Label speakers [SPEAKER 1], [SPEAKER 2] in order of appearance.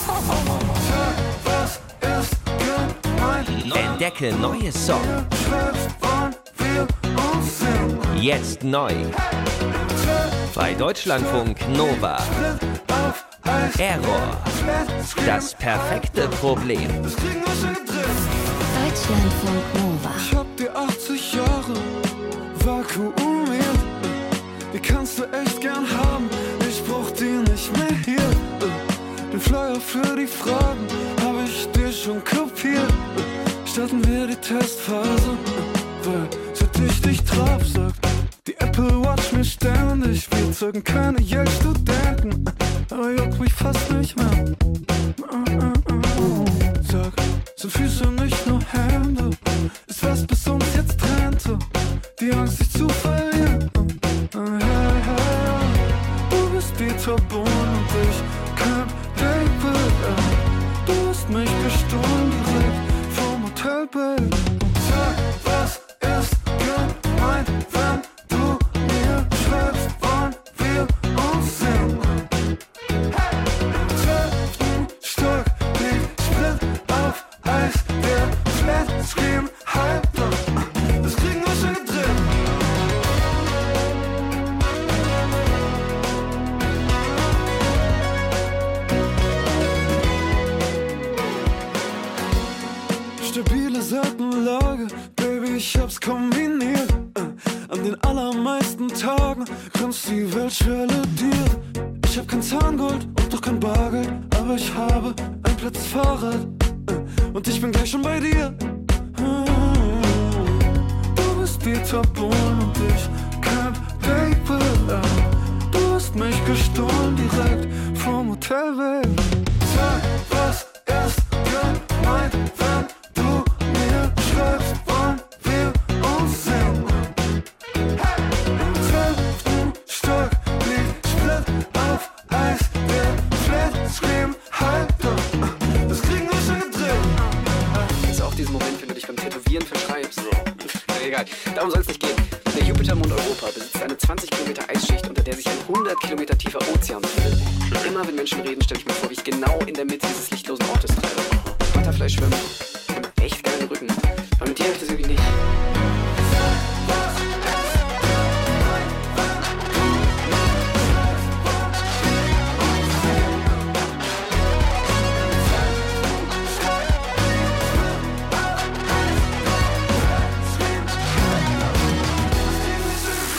[SPEAKER 1] Was ist gemeint?
[SPEAKER 2] Entdecke neue Songs.
[SPEAKER 1] Schreibst, wann wir uns sehen.
[SPEAKER 2] Jetzt neu. Bei Deutschlandfunk Nova.
[SPEAKER 1] Auf Eis.
[SPEAKER 2] Error. Das perfekte Problem.
[SPEAKER 1] Das kriegen wir schon gedreht.
[SPEAKER 3] Deutschlandfunk Nova.
[SPEAKER 1] Ich hab dir 80 Jahre vakuumiert. Die kannst du echt gern haben. Ich brauch die nicht mehr hier. Den Flyer für die Fragen hab ich dir schon kopiert. Starten wir die Testphase, weil seit ich dich traf, sagt die Apple Watch mir ständig. Wir zeugen keine Yale-Studenten, aber juckt mich fast nicht mehr. Sag, sind Füße nicht nur Hände? Ist was bis uns jetzt trennte, die Angst dich zu verlieren. Du bist Dieter Bohlen und ich kein David. Du hast mich gestohlen direkt vom Hotelbett. Sag, was ist gemeint, wenn du mir schreibst, wann wir uns sehen? Im 12. Stock liegt Sprit auf Eis, der Flatscreen Halter. Das kriegen wir schon gedreht. Stabile Seitenlage, Baby, ich hab's kombiniert. An den allermeisten Tagen grinst die Welt schwelediert. Ich hab kein Zahngold und doch kein Bargeld, aber ich habe ein plattes Fahrrad. Und ich bin gleich schon bei dir. Du bist Dieter Bohlen und ich kein Paper. Du hast mich gestohlen direkt vom Hotelweg. Sag, was ist gemeint, wenn du mir schreibst, wann wir uns sehen? Im 12. Stock liegt Split auf Eis, der Flatscreen Halter. Das kriegen wir schon gedreht.
[SPEAKER 4] Kennst du auch diesen Moment, wenn du dich beim Tätowieren verschreibst? Na egal, darum soll es nicht gehen. Der Jupitermond Europa besitzt eine 20 Kilometer Eisschicht, unter der sich ein 100 Kilometer tiefer Ozean befindet. Immer wenn Menschen reden, stelle ich mir vor, wie ich genau in der Mitte dieses lichtlosen Ortes treibe. Butterfly schwimmen, echt geilen Rücken. Aber mit dir habe ich das irgendwie nicht.